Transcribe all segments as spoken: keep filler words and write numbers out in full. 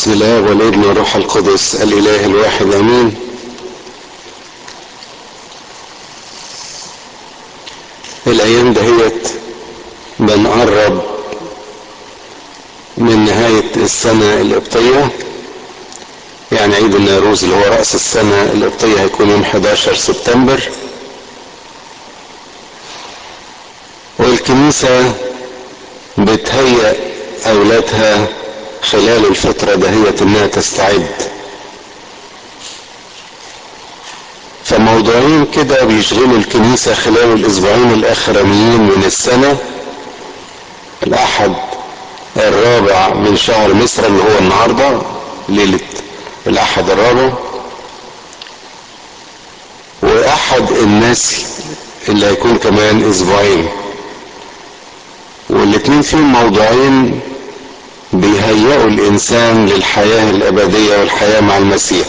بسم الله والابن والروح القدس الاله الواحد امين. الايام دهيت بنقرب من نهاية السنة القبطية، يعني عيد النيروز اللي هو رأس السنة القبطية هيكون يوم حداشر سبتمبر، والكنيسة بتهيأ اولادها خلال الفترة دهيت انها تستعد. فموضوعين كده بيشغلوا الكنيسة خلال الاسبوعين الاخرانيين من السنة. الاحد الرابع من شهر مصر اللي هو النهاردة ليلة الاحد الرابع، واحد الناس اللي هيكون كمان اسبوعين، والاتنين فيهم موضوعين بيهيئوا الانسان للحياة الابدية والحياة مع المسيح.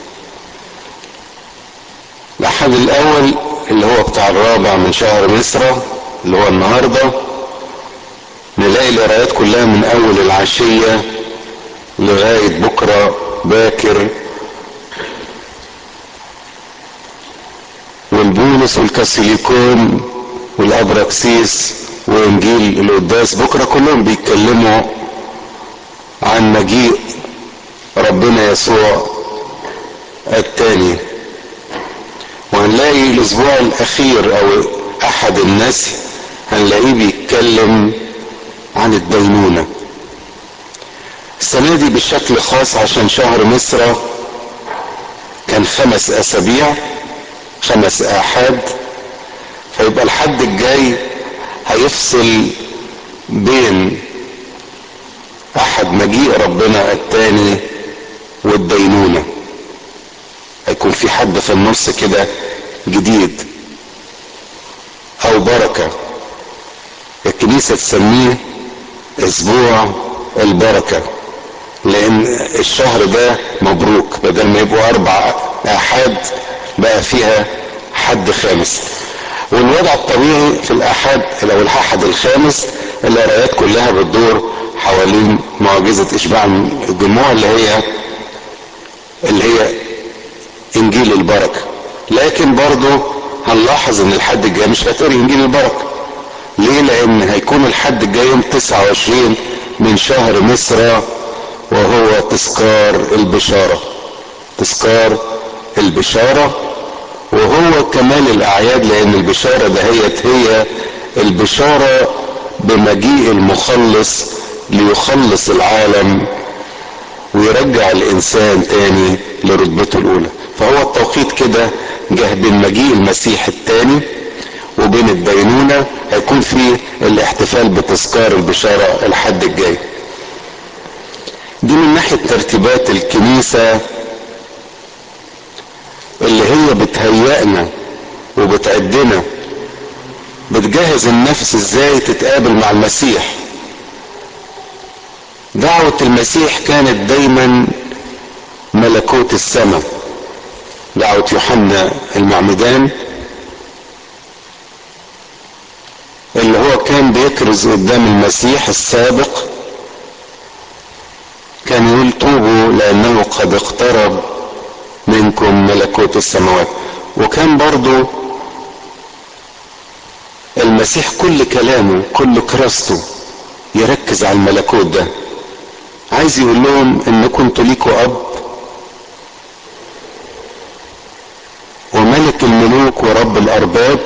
الاحد الاول اللي هو بتاع الرابع من شهر مصر اللي هو النهاردة، نلاقي القراءات كلها من اول العشية لغاية بكرة باكر، والبولس والكاثوليكون والابراكسيس وانجيل القداس بكرة كلهم بيتكلموا عن مجيء ربنا يسوع الثاني. وهنلاقي الاسبوع الاخير او احد الناس هنلاقيه بيتكلم عن الدينونة. السنة دي بشكل خاص عشان شهر مصر كان خمس اسابيع خمس احاد، فيبقى الحد الجاي هيفصل بين احد مجيء ربنا الثاني والدينونة، هيكون في حد في النص كده جديد او بركة. الكنيسة تسميه اسبوع البركة، لان الشهر ده مبروك، بدل ما يبقوا اربع احاد بقى فيها حد خامس. والوضع الطبيعي في الاحاد لو الاحد الخامس القرايات كلها بتدور حوالين معجزة اشباع الجموع اللي هي اللي هي انجيل البركة. لكن برضو هنلاحظ ان الحد الجاي مش هتقري انجيل البركة. ليه؟ لان هيكون الحد الجاي يوم تسعة وعشرين من شهر مصر، وهو تذكار البشارة تذكار البشارة وهو كمان الاعياد، لان البشارة دهيت هي البشارة بمجيء المخلص ليخلص العالم ويرجع الانسان تاني لرتبته الاولى. فهو التوقيت كده جه بين مجيء المسيح التاني وبين الدينونة، هيكون فيه الاحتفال بتذكار البشارة الحد الجاي. دي من ناحية ترتيبات الكنيسة اللي هي بتهيئنا وبتعدنا، بتجهز النفس ازاي تتقابل مع المسيح. دعوة المسيح كانت دايما ملكوت السماء. دعوة يوحنا المعمدان اللي هو كان بيكرز قدام المسيح السابق كان يقول توبوا لانه قد اقترب منكم ملكوت السماوات. وكان برضو المسيح كل كلامه كل كراسته يركز على الملكوت ده، عايز يقول لهم انكم انتوا ليكوا اب وملك الملوك ورب الارباب،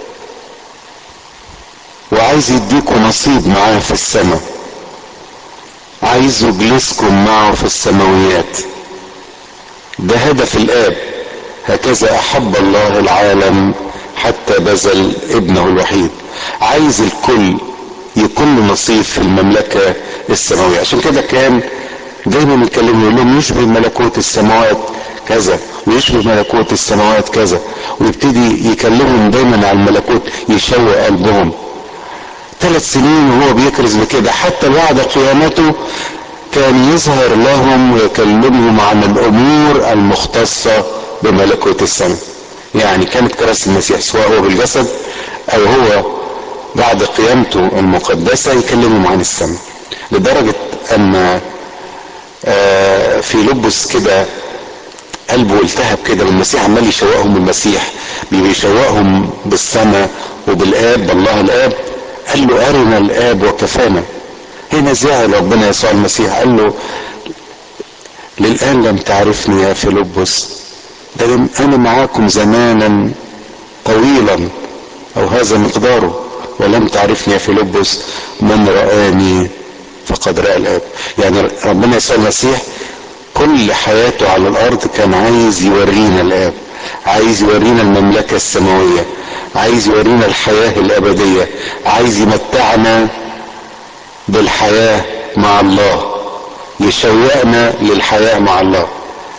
وعايز يديكوا نصيب معاه في السماء، عايز يجلسكم معه في السماويات. ده هدف الاب، هكذا احب الله العالم حتى بذل ابنه الوحيد. عايز الكل يكون له نصيب في المملكة السماوية. عشان كده كان دايما يتكلم يقول لهم يشبه ملكوت السماوات كذا ويشبه ملكوت السماوات كذا، ويبتدي يكلمهم دايما عن الملكوت يشوق قلبهم. ثلاث سنين وهو بيكرز بكده، حتى بعد قيامته كان يظهر لهم ويكلمهم عن الامور المختصة بملكوت السماء. يعني كانت كراسة المسيح سواء هو بالجسد او هو بعد قيامته المقدسة يكلمهم عن السماء، لدرجة ان في لبس كده قلبه التهب كده، والمسيح عمال يشوقهم المسيح بيشوقهم بالسماء وبالاب، بالله الاب. قال له ارنا الاب وكفانا. هنا زعل ربنا يسوع المسيح، قال له للآن لم تعرفني يا فيلبس، ده انا معاكم زمانا طويلا او هذا مقداره ولم تعرفني يا فيلبس، من رآني فقد رأى الآب. يعني ربنا يسوع المسيح كل حياته على الارض كان عايز يورينا الآب، عايز يورينا المملكة السماوية، عايز يورينا الحياة الأبدية، عايز يمتعنا بالحياة مع الله، يشوقنا للحياة مع الله.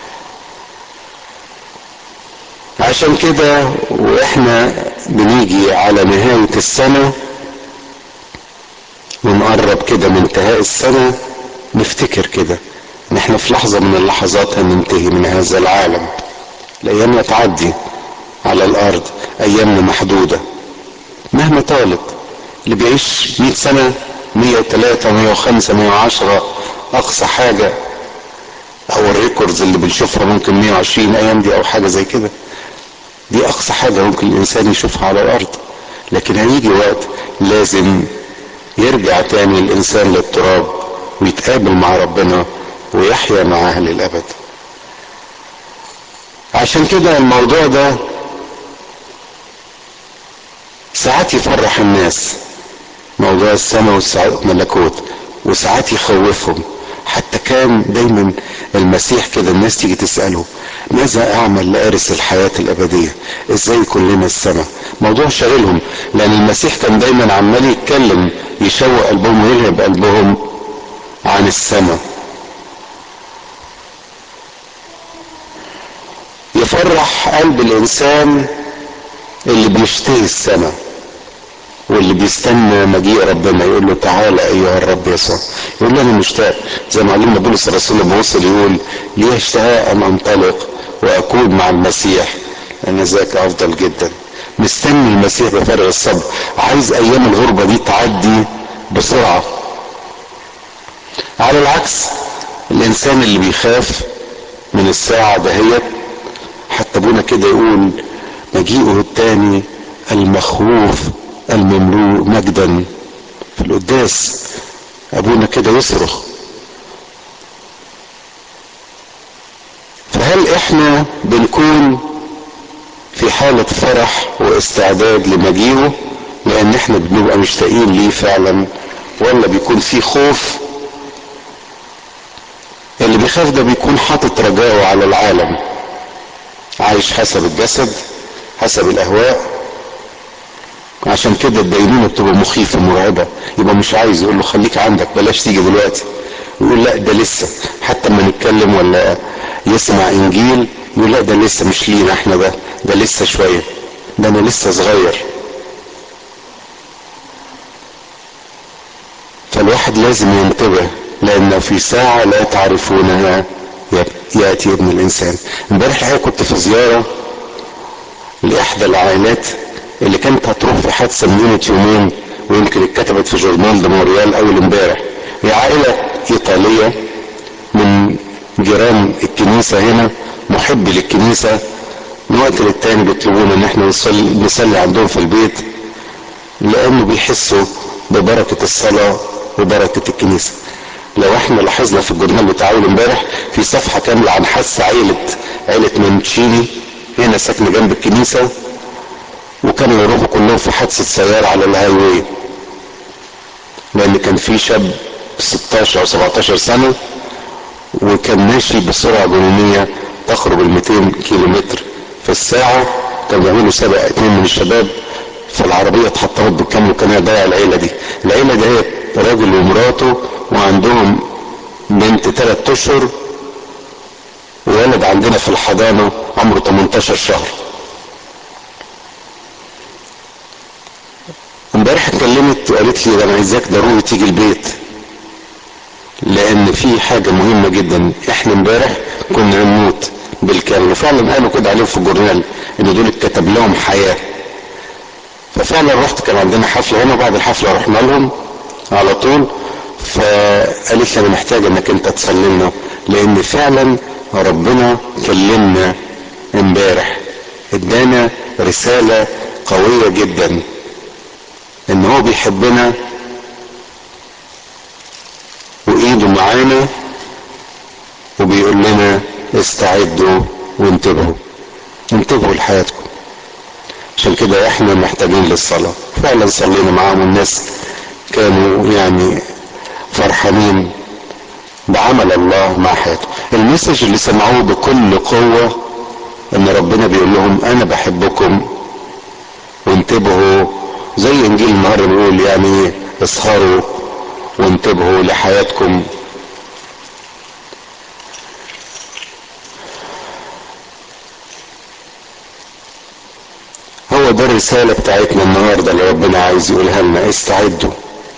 عشان كده واحنا بنيجي على نهاية السنة ونقرب كده من انتهاء السنة، نفتكر كده ان احنا في لحظة من اللحظات هننتهي من هذا العالم. الايام هتعدي على الارض، ايامنا محدودة مهما طالت. اللي بيعيش مئة سنة، مئة وثلاثة، مئة وخمسة، مئة وعشرة اقصى حاجة، او الريكوردز اللي بنشوفها ممكن مئة وعشرين ايام دي او حاجة زي كده. دي اقصى حاجة ممكن الانسان يشوفها على الارض. لكن هيجي وقت لازم يرجع تاني الانسان للتراب ويتقابل مع ربنا ويحيا معاه للابد. عشان كده الموضوع ده ساعات يفرح الناس، موضوع السماء والملكوت، وساعات يخوفهم. حتى كان دايما المسيح كده الناس تيجي تسأله ماذا اعمل لارث الحياة الابدية، ازاي يكون لنا السماء؟ موضوع شاغلهم، لان المسيح كان دايما عمال يتكلم يشوق قلبهم ويلهب قلبهم عن السماء. يفرح قلب الانسان اللي بيشتهي السماء واللي بيستنى مجيء ربنا، يقول له تعالى ايها الرب يسوع. يقول له انا مشتاق، زي ما علمنا بولس الرسول لما وصل يقول لي اشتهاء ان انطلق واكون مع المسيح لان ذاك افضل جدا. مستني المسيح بفارغ الصبر، عايز ايام الغربة دي تعدي بسرعة. على العكس الانسان اللي بيخاف من الساعة دهيت، حتى ابونا كده يقول مجيئه التاني المخوف المملوء مجدا. في القداس ابونا كده يصرخ. فهل احنا بنكون في حالة فرح واستعداد لمجيئه لان احنا بنبقى مشتاقين ليه فعلا، ولا بيكون في خوف؟ اللي بيخاف ده بيكون حاطط رجاءه على العالم، عايش حسب الجسد حسب الاهواء. عشان كده الدينونة بتبقى مخيفة مرعبة، يبقى مش عايز، يقول له خليك عندك بلاش تيجي دلوقتي. يقول لا ده لسه، حتى ما نتكلم ولا يسمع انجيل يقول لا ده لسه مش لينا احنا، ده ده لسه شوية، ده انا لسه صغير. فالواحد لازم ينتبه، لان في ساعة لا تعرفونها يأتي ابن الانسان. امبارح الحقيقة كنت في زيارة لاحدى العائلات اللي كانت هتروح في حادثة من قيمة يومين، ويمكن اتكتبت في جورنال دي موريال اول امبارح. هي عائلة ايطالية من جيران الكنيسة هنا، محبي للكنيسة، من وقت للتاني بيطلبونا ان احنا نصلي, نصلي عندهم في البيت، لانه بيحسوا ببركة الصلاة وبركة الكنيسة. لو احنا لاحظنا في الجورنال بتاع اول امبارح في صفحة كاملة عن حادثة عائلة عائلة مونتشيني هنا ساكنة جنب الكنيسة، وكانوا يروحوا كلهم في حادثة سيارة على الهاي واي، لان كان في شاب ستاشر او سبعتاشر سنة وكان ماشي بسرعة جنونية تقرب ال مئتين كيلو متر في الساعة. كانوا بيعملوا سبق اتنين من الشباب، فالعربية اتحطمت بالكامل وكان هيضيع العيلة دي. العيلة دي هي راجل ومراته وعندهم بنت تلات اشهر وولد عندنا في الحضانة عمره تمنتاشر شهر. امبارح اتكلمت وقالت لي انا عايزاك ضروري تيجي البيت، لان في حاجة مهمة جدا. احنا امبارح كنا هنموت بالكامل، وفعلا قالوا كده عليهم في الجورنال ان دول اتكتب لهم حياة. ففعلا رحت، كان عندنا حفلة هنا، بعد الحفلة رحنا لهم على طول. فقالت لي انا محتاجة انك انت تصلي لنا لان فعلا ربنا كلمنا امبارح، ادانا رسالة قوية جدا ان هو بيحبنا وايده معانا، وبيقول لنا استعدوا وانتبهوا، انتبهوا لحياتكم. عشان كده احنا محتاجين للصلاة. فعلا صلينا معاهم، الناس كانوا يعني فرحانين بعمل الله مع حياتهم. المسج اللي سمعوه بكل قوة ان ربنا بيقول لهم انا بحبكم وانتبهوا، زي انجيل النهارده بيقول يعني اسهروا وانتبهوا لحياتكم. هو ده الرسالة بتاعتنا النهارده اللي ربنا عايز يقولها لنا، استعدوا.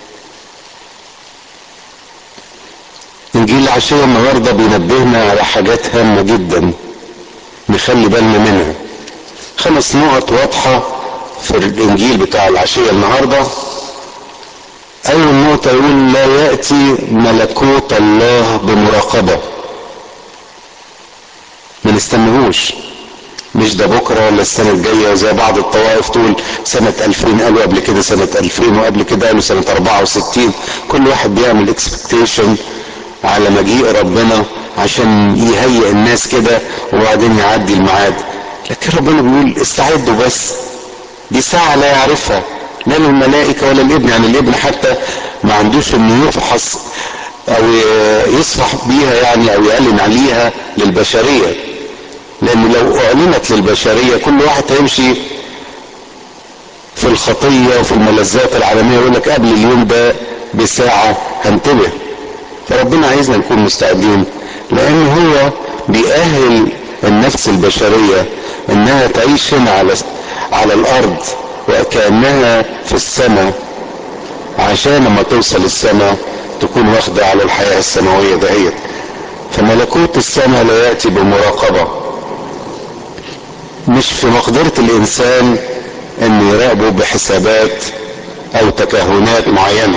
انجيل العشية النهارده بينبهنا على حاجات هامة جدا نخلي بالنا منها. خمس نقط واضحة في الانجيل بتاع العشية النهارده. اول نقطة يقول لا يأتي ملكوت الله بمراقبة، ما نستنهوش، مش ده بكرة ولا السنة الجاية، زي بعض الطوائف تقول سنة الفين، قالوا قبل كده سنة الفين، وقبل كده قالوا سنة اربعة وستين. كل واحد بيعمل اكسبكتيشن على مجيء ربنا عشان يهيئ الناس كده وبعدين يعدي الميعاد. لكن ربنا بيقول استعدوا بس، دي ساعة لا يعرفها لا للملائكة ولا الابن. يعني الابن حتى ما عندوش انه يفحص او يصفح بيها يعني او يعلن عليها للبشرية، لان لو اعلنت للبشرية كل واحد هيمشي في الخطية وفي الملذات العالمية، يقول لك قبل اليوم ده بساعة هنتبه. فربنا عايزنا نكون مستعدين، لان هو بيأهل النفس البشرية انها تعيش هنا على على الارض وكأنها في السماء، عشان لما توصل السماء تكون واخدة على الحياة السماوية دهيت. فملكوت السماء لا يأتي بمراقبة، مش في مقدرة الانسان ان يراقبه بحسابات او تكهنات معينة.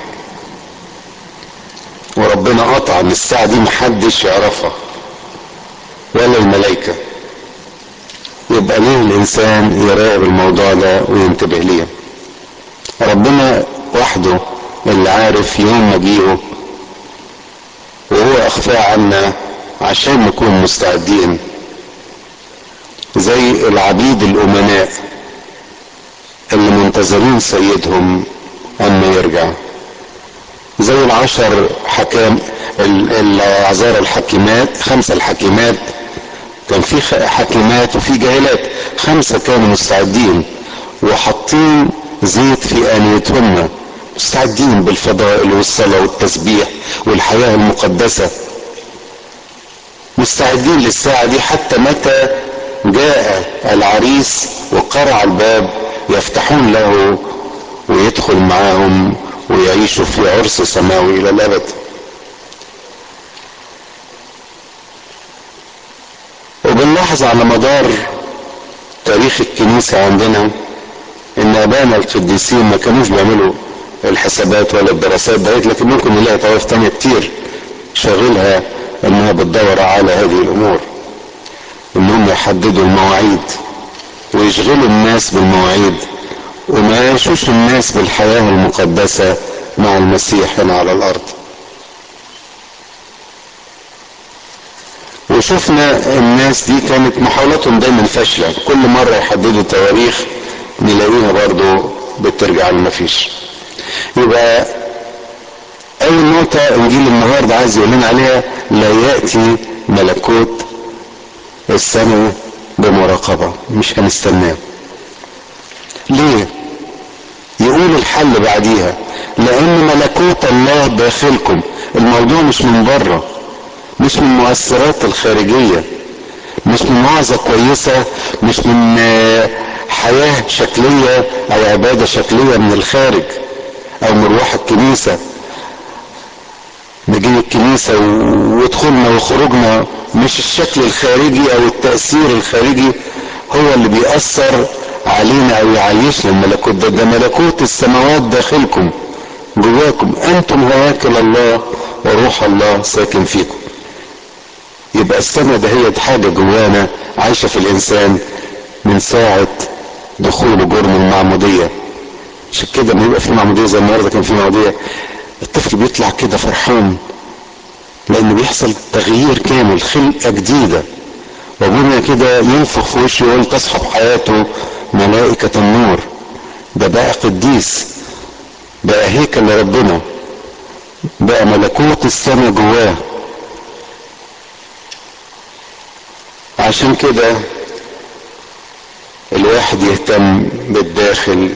وربنا قطع ان الساعة دي محدش يعرفها ولا الملائكة، يبقى ليه الانسان يراقب الموضوع ده وينتبه ليه؟ ربنا وحده اللي عارف يوم مجيئه، وهو اخفاه عنا عشان نكون مستعدين زي العبيد الامناء اللي منتظرين سيدهم اما يرجع، زي العشر حكام العذارى الحكيمات، خمسة الحكيمات، كان في حكيمات وفي جاهلات، خمسة كانوا مستعدين وحاطين زيت في آنيتهم، مستعدين بالفضائل والصلاة والتسبيح والحياة المقدسة، مستعدين للساعة دي حتى متى جاء العريس وقرع الباب يفتحون له ويدخل معاهم ويعيشوا في عرس سماوي إلى الأبد. وبنلاحظ على مدار تاريخ الكنيسة عندنا ان ابانا القديسين ما كانوش بيعملوا الحسابات ولا الدراسات ديت، لكن ممكن نلاقي طوائف تانية كتير شاغلها انها بتدور على هذه الامور، انهم يحددوا المواعيد ويشغلوا الناس بالمواعيد وما يعيشوش الناس بالحياة المقدسة مع المسيح هنا على الارض. وشفنا الناس دي كانت محاولاتهم دايما فاشلة، كل مرة يحددوا تواريخ نلاقيها برضو بترجع لمفيش. يبقى اول نقطة انجيل النهاردة عايز يقول لنا عليها لا يأتي ملكوت السماء بمراقبة، مش هنستناه. ليه؟ يقول الحل بعديها لان ملكوت الله داخلكم. الموضوع مش من بره، مش من المؤثرات الخارجية، مش من وعظة كويسة، مش من حياة شكلية او عبادة شكلية من الخارج او مروح الكنيسة. نجي الكنيسة ودخلنا وخروجنا، مش الشكل الخارجي او التأثير الخارجي هو اللي بيأثر علينا او يعيشنا الملكوت ده. ده ملكوت السماوات داخلكم جواكم، انتم هياكل الله وروح الله ساكن فيكم. يبقى السماء ده هي حاجة جوانا عايشة في الانسان من ساعة دخوله جرم المعمودية. عشان كده لما يبقى في معمودية زي النهارده كان في معمودية، الطفل بيطلع كده فرحان لان بيحصل تغيير كامل، خلقة جديدة. وابونا كده ينفخ في وشه يقول تصحب حياته ملائكة النور. ده بقى قديس، بقى هيكل لربنا، بقى ملكوت السماء جواه. عشان كده الواحد يهتم بالداخل،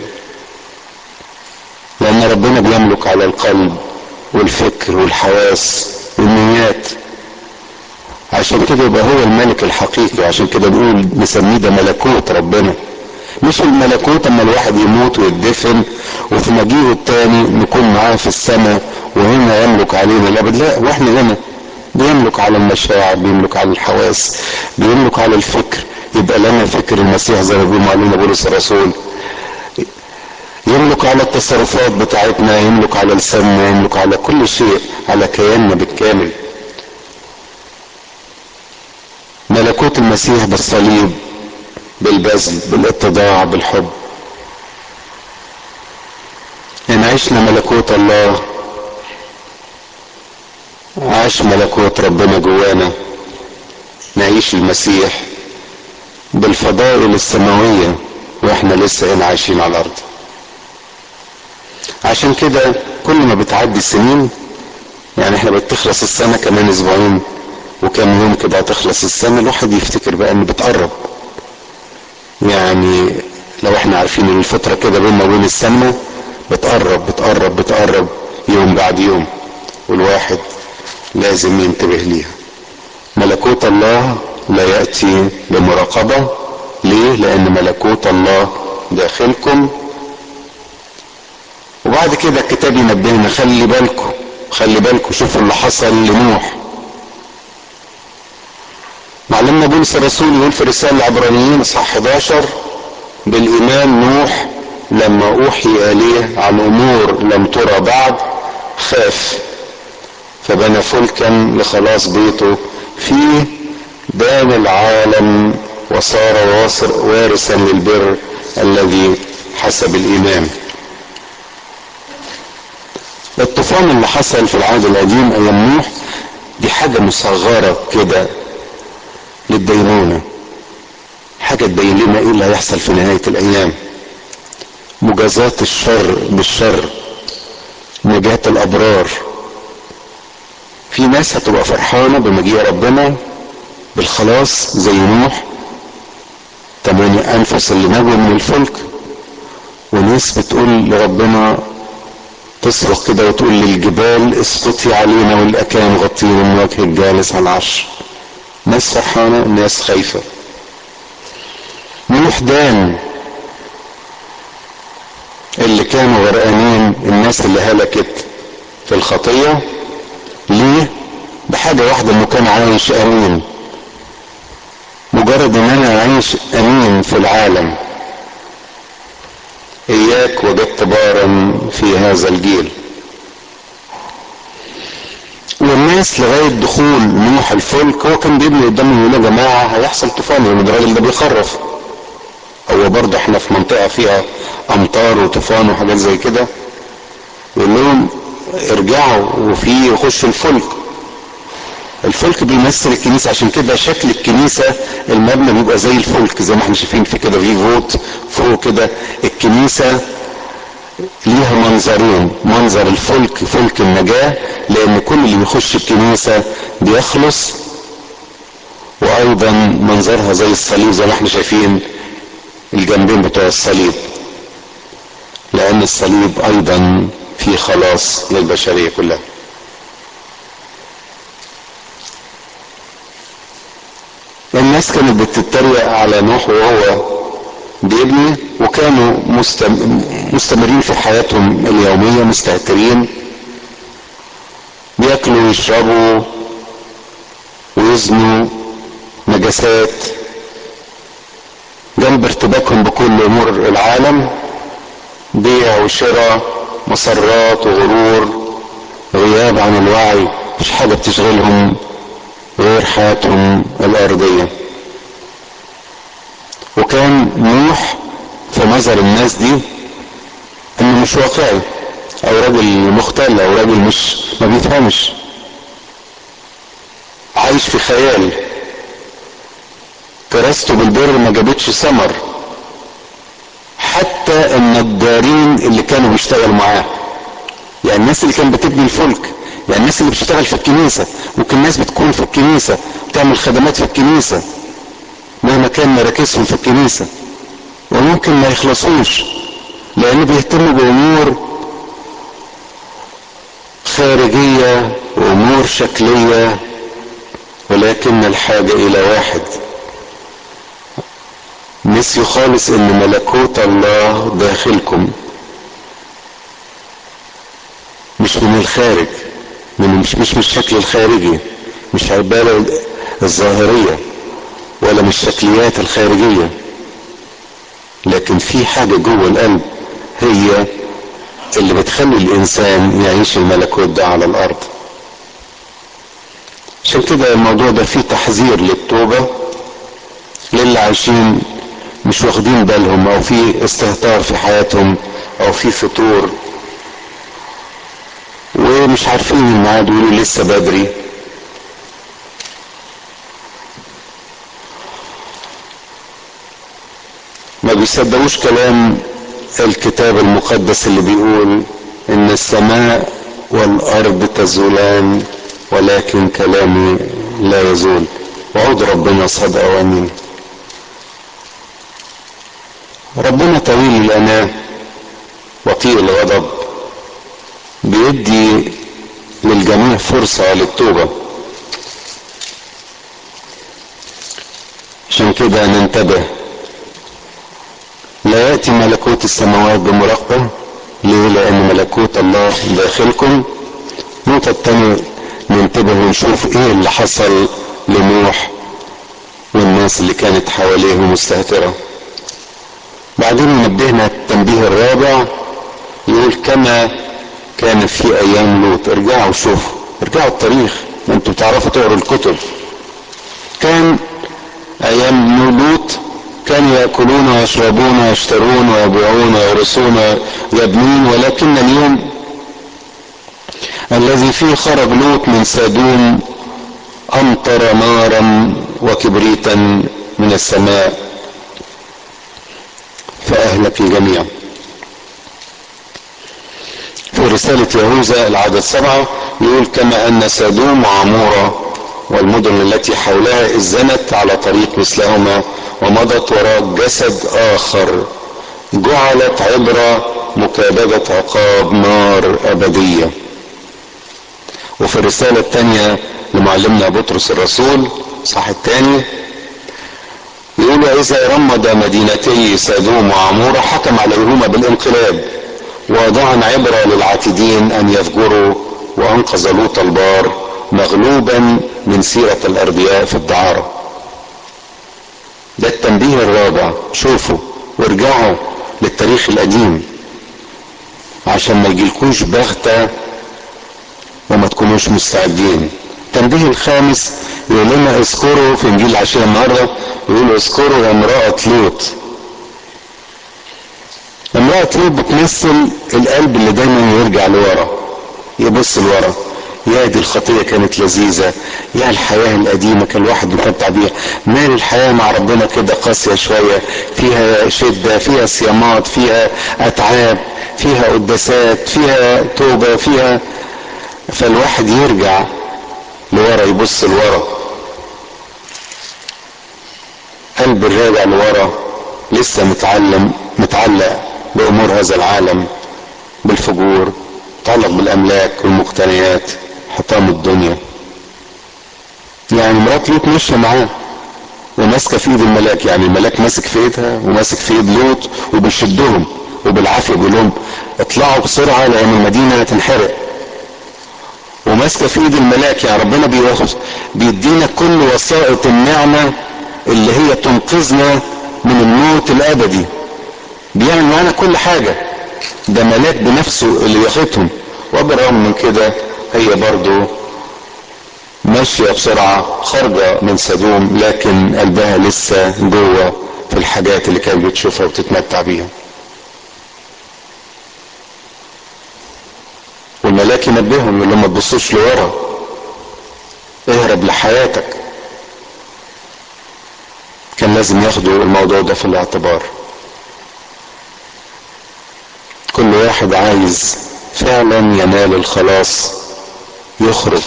لان ربنا بيملك على القلب والفكر والحواس والنيات. عشان كده يبقى هو الملك الحقيقي. عشان كده نقول نسميه ده ملكوت ربنا. مش الملكوت اما الواحد يموت ويدفن وفي مجيئه التاني نكون معاه في السماء وهنا يملك علينا الابد، لا، واحنا هنا بيملك على المشاعر، بيملك على الحواس، بيملك على الفكر. يبقى لنا فكر المسيح زي ما بيقول معلمنا بولس الرسول، يملك على التصرفات بتاعتنا، يملك على لساننا، يملك على كل شيء، على كياننا بالكامل. ملكوت المسيح بالصليب، بالبذل، بالاتضاع، بالحب. ان عشنا ملكوت الله عاش ملكوت ربنا جوانا، نعيش المسيح بالفضائل السماوية واحنا لسه هنا عايشين على الارض. عشان كده كل ما بتعدي السنين، يعني احنا بتخلص السنة كمان اسبوعين وكام يوم كده هتخلص السنة، الواحد يفتكر بقى ان بتقرب. يعني لو احنا عارفين ان الفترة كده بيننا وبين السنة بتقرب بتقرب بتقرب يوم بعد يوم، والواحد لازم ينتبه ليها. ملكوت الله لا يأتي بمراقبة. ليه؟ لان ملكوت الله داخلكم. وبعد كده الكتاب ينبهنا خلي بالكم خلي بالكم شوفوا اللي حصل لنوح. معلمنا بولس الرسول يقول في رسالة العبرانيين اصحاح احداشر: بالايمان نوح لما اوحي اليه عن امور لم ترى بعد خاف فبنى فلكا لخلاص بيته فيه دان العالم وصار وارثا للبر الذي حسب الايمان. الطوفان اللي حصل في العهد القديم ايام نوح دي حاجة مصغرة كده للدينونة، حاجة تبين لنا ايه اللي هيحصل في نهاية الايام. مجازاة الشر بالشر، نجاة الابرار. في ناس هتبقى فرحانة بمجيء ربنا بالخلاص زي نوح، تمانية انفس اللي نجوا من الفلك، وناس بتقول لربنا تصرخ كده وتقول للجبال اسقطي علينا والاكام غطينا من وجه الجالس على العرش. ناس فرحانة، ناس خايفة. نوح دان اللي كانوا غرقانين، الناس اللي هلكت في الخطية. ليه؟ بحاجة واحدة، انه كان عايش امين. مجرد ان انا اعيش امين في العالم، اياك وجدت بارا في هذا الجيل. والناس لغاية دخول نوح الفلك هو كان بيبني قدامهم يقول يا جماعة هيحصل طوفان، لان الراجل ده بيخرف. هو برضه احنا في منطقة فيها امطار وطوفان وحاجات زي كده، يقول لهم ارجعوا وفي يخشوا الفلك. الفلك بيمثل الكنيسة، عشان كده شكل الكنيسة المبنى بيبقى زي الفلك، زي ما احنا شايفين في كده في فوت فوق كده. الكنيسة ليها منظرين، منظر الفلك فلك النجاة لان كل اللي بيخش الكنيسة بيخلص، وايضا منظرها زي الصليب زي ما احنا شايفين الجنبين بتوع الصليب، لان الصليب ايضا فيه خلاص للبشرية كلها. الناس كانت بتتريق على نوح وهو بيبني، وكانوا مستمرين في حياتهم اليومية مستهترين، بياكلوا ويشربوا ويزنوا نجاسات جنب ارتباكهم بكل امور العالم، بيع وشراء، مسرات وغرور، غياب عن الوعي، مش حاجة بتشغلهم غير حياتهم الارضية. وكان نوح في نظر الناس دي انه مش واقعي، او راجل مختل، او راجل مش ما بيفهمش، عايش في خيال. كراسته بالبر ما جابتش ثمر، حتى النجارين اللي كانوا بيشتغلوا معاه، يعني الناس اللي كانت بتبني الفلك، يعني الناس اللي بتشتغل في الكنيسة، ممكن الناس بتكون في الكنيسة بتعمل خدمات في الكنيسة مهما كان مراكزهم في الكنيسة، وممكن ما يخلصوش لان بيهتموا بامور خارجية وامور شكلية، ولكن الحاجة الى واحد. نسيوا خالص ان ملكوت الله داخلكم، مش من الخارج، من مش مش من الشكل الخارجي، مش عبارة الظاهرية ولا من الشكليات الخارجية، لكن في حاجة جوه القلب هي اللي بتخلي الانسان يعيش الملكوت ده على الارض. عشان كده الموضوع ده فيه تحذير للتوبة للي عايشين مش واخدين بالهم، او في استهتار في حياتهم، او في فتور ومش عارفين الميعاد ويقولوا لسه بدري. ما بيصدقوش كلام الكتاب المقدس اللي بيقول ان السماء والارض تزولان ولكن كلامي لا يزول. وعود ربنا صدق وامين. ربنا طويل الاناه بطيء الغضب، بيدي للجميع فرصة للتوبة. عشان كده ننتبه، لا يأتي ملكوت السماوات بمراقبة. ليه؟ لأن ملكوت الله داخلكم. النقطة التانية ننتبه ونشوف ايه اللي حصل لنوح والناس اللي كانت حواليه مستهترة. بعدين ينبهنا التنبيه الرابع، يقول كما كان في ايام لوط. ارجعوا شوفوا، ارجعوا التاريخ، انتوا بتعرفوا تقروا الكتب. كان ايام لوط كانوا يأكلون ويشربون ويشترون ويبيعون ويرثون ويبنون، ولكن اليوم الذي فيه خرج لوط من سادوم امطر نارا وكبريتا من السماء فاهلك الجميع. في رسالة يهوذا العدد سبعة يقول كما ان سادوم وعمورة والمدن التي حولها إذ زنت على طريق مثلهما ومضت وراء جسد آخر جعلت عبرة مكابدة عقاب نار أبدية. وفي الرسالة الثانية لمعلمنا بطرس الرسول صح الثاني يقول إذا رمد مدينتي سادوم وعمورة حكم عليهما بالانقلاب ووضعا عبرة للعاتدين أن يفجروا وأنقذ لوط البار مغلوبا من سيرة الأربياء في الدعارة. ده التنبيه الرابع. شوفوا وارجعوا للتاريخ القديم عشان ما يجيلكوش بغتة وما تكونوش مستعدين. التنبيه الخامس يقول لنا اذكروا في انجيل العشية النهارده، يقول اذكروا امرأة لوط. امرأة لوط بتمثل القلب اللي دايما يرجع لورا، يبص لورا. يا دي الخطية كانت لذيذة، يا الحياة القديمة كان الواحد متمتع بيها. مال الحياة مع ربنا كده قاسية شوية، فيها شدة، فيها صيامات، فيها اتعاب، فيها قداسات، فيها توبة، فيها. فالواحد يرجع لورا، يبص لورا. قلب الراجع لورا لسه متعلم متعلق بامور هذا العالم، بالفجور، متعلق بالاملاك والمقتنيات، حطام الدنيا. يعني مرات لوط ماشيه معاه وماسكه في ايد الملاك، يعني الملاك ماسك في ايدها وماسك في ايد لوط وبيشدهم وبالعافيه بيقول لهم اطلعوا بسرعه لان المدينه هتنحرق. وماسكه في ايد الملاك، يعني ربنا بيوصف بيدينا كل وسائط النعمه اللي هي تنقذنا من الموت الابدي، بيعمل معانا كل حاجه. ده ملاك بنفسه اللي ياخدهم. وبالرغم من كده هي برضو ماشية بسرعة خارجة من سدوم، لكن قلبها لسه جوه في الحاجات اللي كانت بتشوفها وتتمتع بيها. والملاك ينبههم يقول لهم ما تبصوش لورا، اهرب لحياتك. كان لازم ياخدوا الموضوع ده في الاعتبار. كل واحد عايز فعلا ينال الخلاص يخرج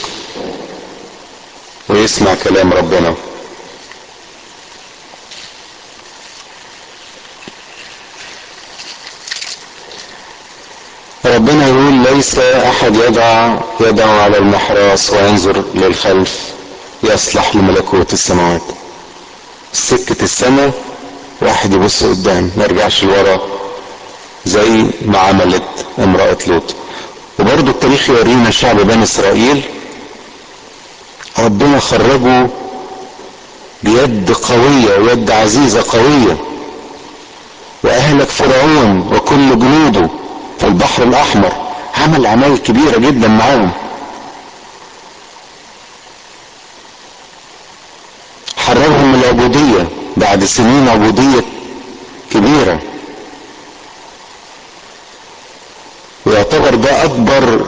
ويسمع كلام ربنا. ربنا يقول ليس احد يضع يده على المحراث وينظر للخلف يصلح لملكوت السماوات. سكة السماء واحد يبص قدام ما يرجعش لورا زي ما عملت امرأة لوط. وبرضو التاريخ يورينا شعب بني اسرائيل ربنا خرجوا بيد قوية ويد عزيزة قوية، واهلك فرعون وكل جنوده في البحر الاحمر، عمل اعمال كبيرة جدا معاهم. حررهم من العبودية بعد سنين عبودية كبيرة، ويعتبر ده اكبر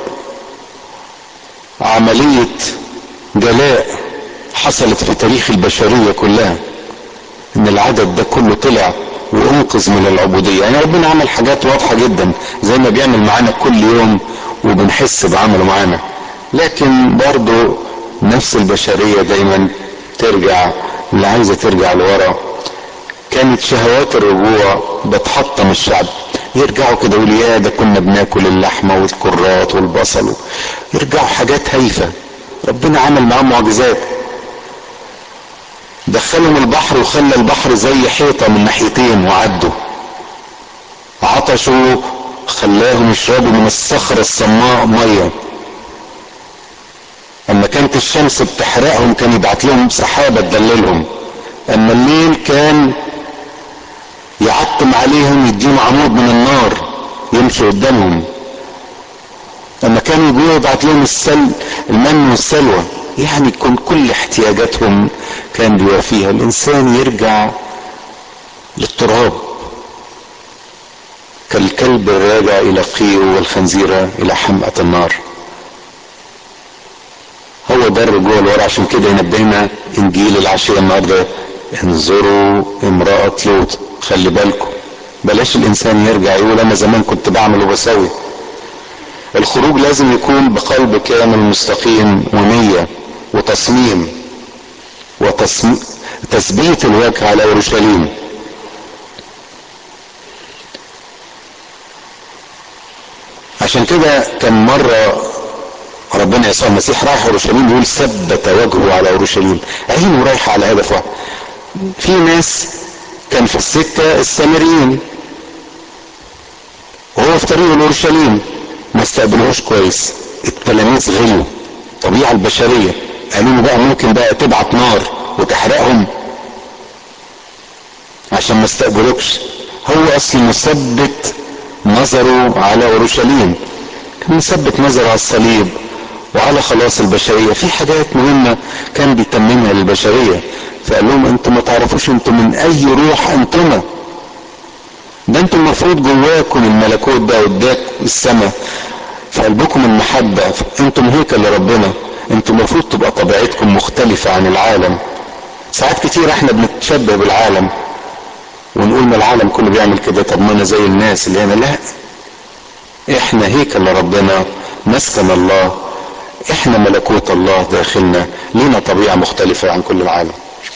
عملية جلاء حصلت في تاريخ البشرية كلها، ان العدد ده كله طلع وانقذ من العبودية. يعني ربنا عمل حاجات واضحة جدا زي ما بيعمل معانا كل يوم وبنحس بعمله معانا، لكن برضو نفس البشرية دايما ترجع، اللي عايزة ترجع لورا. كانت شهوات الرجوع بتحطم الشعب، يرجعوا كده يقولوا يا ده كنا بناكل اللحمة والكرات والبصل، يرجعوا حاجات هايفة. ربنا عمل معاهم معجزات، دخلهم البحر وخلى البحر زي حيطة من ناحيتين وعدوا. عطشوا خلاهم يشربوا من الصخرة الصماء مية. اما كانت الشمس بتحرقهم كان يبعت لهم سحابة تدللهم، اما الليل كان يعتم عليهم يديهم عمود من النار يمشي قدامهم، اما كانوا يجوا يبعت لهم السل المن والسلوى، يعني كن كل احتياجاتهم كان بيوفيها. الانسان يرجع للتراب كالكلب الراجع الى قيعه والخنزيرة الى حمأة النار. هو ده الرجوع لورا. عشان كده ينبهنا انجيل العشية النهارده انظروا امرأة لوط. خلي بالكم، بلاش الانسان يرجع يقول انا زمان كنت بعمل وبسوي. الخروج لازم يكون بقلب كامل مستقيم ونية وتصميم وتثبيت الوجه على اورشليم. عشان كده كان مرة ربنا يسوع المسيح رايح اورشليم يقول ثبت وجهه على اورشليم، عينه رايحة على هدف واحد. في ناس كان في السكة السامريين وهو في طريقه لاورشليم ما استقبلوش كويس، التلاميذ غلوا طبيعة البشرية، قالوا له بقى ممكن بقى تبعت نار وتحرقهم عشان ما استقبلوكش. هو اصلا مثبت نظره على اورشليم، كان مثبت نظره على الصليب وعلى خلاص البشرية. في حاجات مهمة كان بيتممها للبشرية، فقال لهم انتم ما تعرفوش انتم من اي روح انتم، ده انتم المفروض جواكم الملكوت ده قدام السماء، في قلبكم المحبة، انتم هيكل لربنا، انتم المفروض تبقى طبيعتكم مختلفة عن العالم. ساعات كتير احنا بنتشبه بالعالم ونقول ما العالم كله بيعمل كده، طب ما انا زي الناس اللي هنا. لا، احنا هيكل لربنا، مسكن الله، احنا ملكوت الله داخلنا، لنا طبيعة مختلفة عن كل العالم.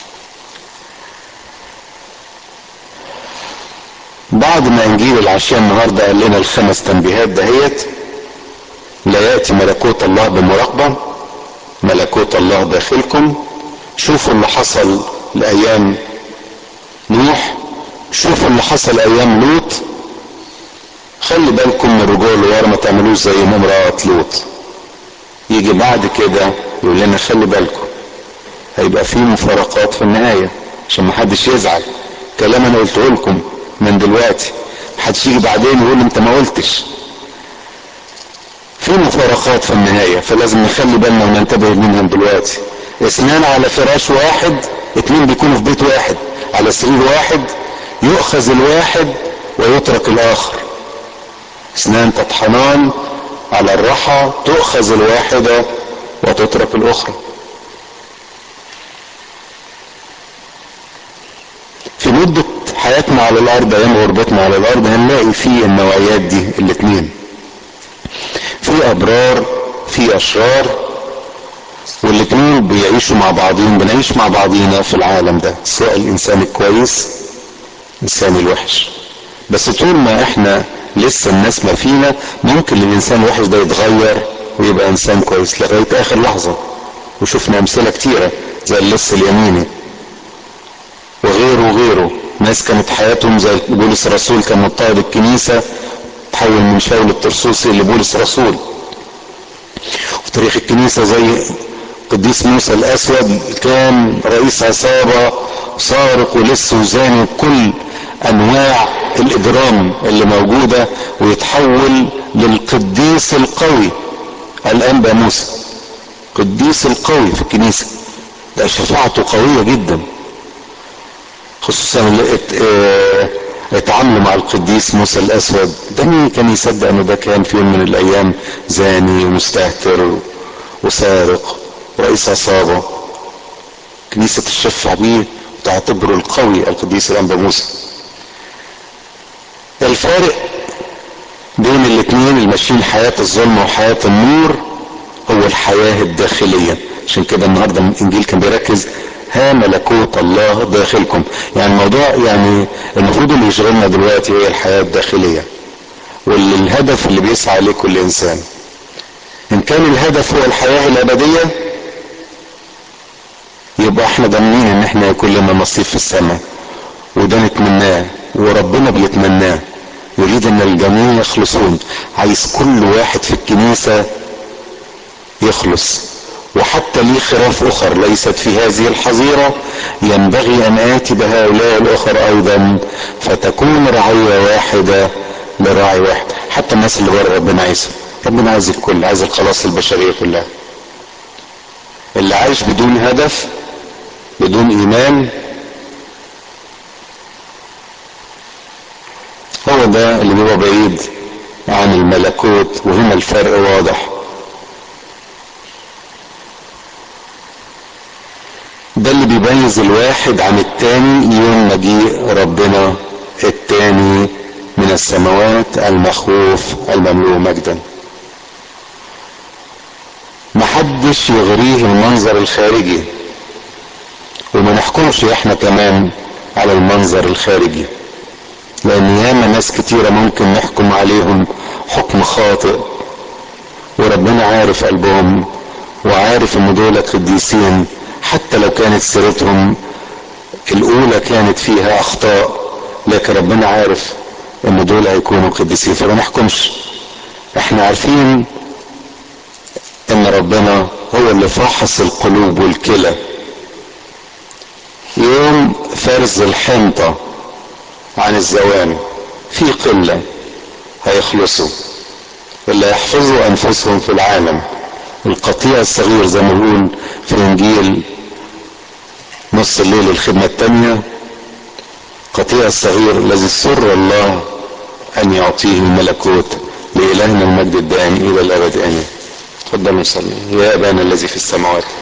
بعد ما انجيل العشاء النهاردة قال لنا الخمس تنبيهات دهيت، لا يأتي ملكوت الله بمراقبة، ملكوت الله داخلكم. شوفوا اللي حصل لأيام نوح، شوفوا اللي حصل أيام لوط، خلي بالكم من الرجوع لورا، ما تعملوش زي امرأة لوط. يجي بعد كده يقول لنا خلي بالكم هيبقى في مفارقات في النهاية، عشان ما حدش يزعل كلام انا قلته لكم من دلوقتي، محدش يجي بعدين يقول انت ما قلتش. في في مفارقات في النهاية، فلازم نخلي بالنا وننتبه منها دلوقتي. اثنان على فراش واحد، اتنين بيكونوا في بيت واحد على سرير واحد، يؤخذ الواحد ويترك الاخر. اثنان تطحنان على الرحى، تؤخذ الواحدة وتترك الاخرى. في مدة حياتنا على الارض، ايام غربتنا على الارض، هنلاقي فيه النوعيات دي الاتنين، في ابرار في اشرار، والاتنين بيعيشوا مع بعضهم. بنعيش مع بعضينا في العالم ده، سواء الانسان الكويس الانسان الوحش. بس طول ما احنا لسه الناس ما فينا، ممكن الانسان الوحش ده يتغير ويبقى انسان كويس لغاية اخر لحظة. وشفنا امثلة كتيرة زي اللص اليميني وغيره وغيره. ناس كانت حياتهم زي بولس الرسول، كان مضطهد الكنيسة، تحول من شاول الترسوسي لبولس رسول. في تاريخ الكنيسة زي قديس موسى الاسود، كان رئيس عصابة، سارق ولص وزاني وكل انواع الاجرام اللي موجودة، ويتحول للقديس القوي الانبا موسى، قديس القوي في الكنيسة. ده شفاعته قوية جدا، خصوصا اللي اتعاملوا مع القديس موسى الاسود. ده مين كان يصدق انه ده كان في يوم من الايام زاني ومستهتر وسارق ورئيس عصابة؟ كنيسة تشفع بيه وتعتبره القوي القديس الانبا موسى. الفارق بين الاثنين اللي ماشيين حياة الظلم وحياة النور هو الحياة الداخلية. عشان كده النهاردة الانجيل كان بيركز ها ملكوت الله داخلكم. يعني الموضوع يعني المفروض اللي يشغلنا دلوقتي هي الحياة الداخلية، واللي الهدف اللي بيسعى عليه كل انسان. ان كان الهدف هو الحياة الابدية، يبقى احنا ضامنين ان احنا يكون لنا نصيب في السماء، وده نتمناه وربنا بيتمناه. يريد ان الجميع يخلصون، عايز كل واحد في الكنيسة يخلص. وحتى لي خراف اخر ليست في هذه الحظيرة، ينبغي ان اتي بهؤلاء الاخر ايضا، فتكون رعية واحدة لراعي واحد. حتى الناس اللي بره ربنا عايزها، ربنا عايز الكل، عايز الخلاص البشرية كلها. اللي عايش بدون هدف بدون ايمان هو ده اللي بيبقى بعيد عن الملكوت. وهنا الفرق واضح. ده اللي بيميز الواحد عن التاني يوم مجيء ربنا التاني من السماوات المخوف المملوء مجدا. محدش يغريه المنظر الخارجي، وما نحكمش احنا كمان على المنظر الخارجي، لان ياما ناس كتيرة ممكن نحكم عليهم حكم خاطئ، وربنا عارف قلبهم وعارف ان دول قديسين، حتى لو كانت سيرتهم الاولى كانت فيها اخطاء، لكن ربنا عارف ان دول هيكونوا قديسين. فما نحكمش، احنا عارفين ان ربنا هو اللي فحص القلوب والكلى. يوم فرز الحنطة عن الزوان في قلة هيخلصوا، اللي يحفظوا انفسهم في العالم. القطيع الصغير زي ما بيقول في انجيل نص الليل الخدمة التانية، قطيع الصغير الذي سر الله ان يعطيه الملكوت، لإلهنا المجد الدائم الى الابد امين. تفضلوا نصلي. يا ابانا الذي في السماوات